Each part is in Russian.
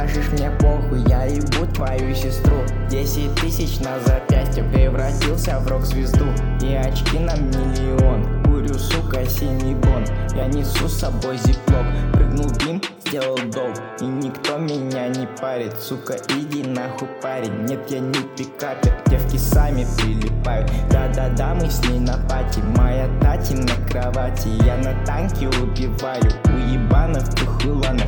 скажешь мне похуй, я ебу твою сестру. 10 тысяч на запястье превратился в рок-звезду. И очки на миллион, курю, сука, синий бон. Я несу с собой зиплок, прыгнул в бим, сделал долг. И никто меня не парит, сука, иди нахуй, парень. Нет, я не пикапер, девки сами прилипают. Да-да-да, мы с ней на пати, моя тати на кровати. Я на танке убиваю уебанов и хуйланов,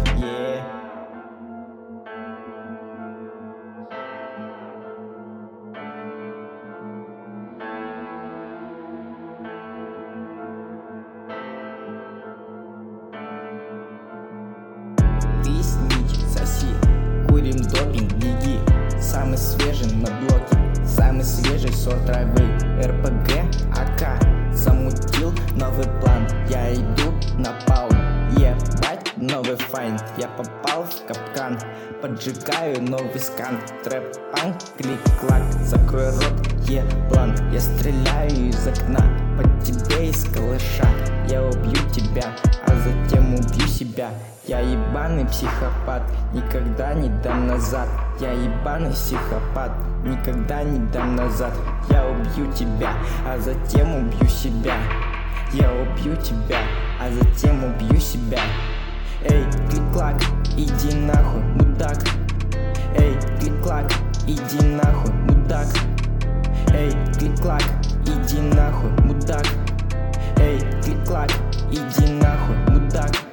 Ты снич, соси, курим допинг, беги. Самый свежий на блоке, самый свежий сорт травы. РПГ, АК, замутил новый план. Я иду на паун, ебать новый файнд. Я попал в капкан, поджигаю новый скан. Трэп-панк, клик-клак, закрой рот, еблан. Я стреляю из окна, под тебе из калыша. Я убью тебя, а затем убью себя. Я ебаный психопат, никогда не дам назад. Я ебаный психопат, никогда не дам назад. Я убью тебя, а затем убью себя. Я убью тебя, а затем убью себя. Эй, клик-клак, иди нахуй, мудак. Эй, клик-клак, иди нахуй, мудак. Эй, клик-клак, иди нахуй, мудак. Эй, клик-клак, иди нахуй, мудак.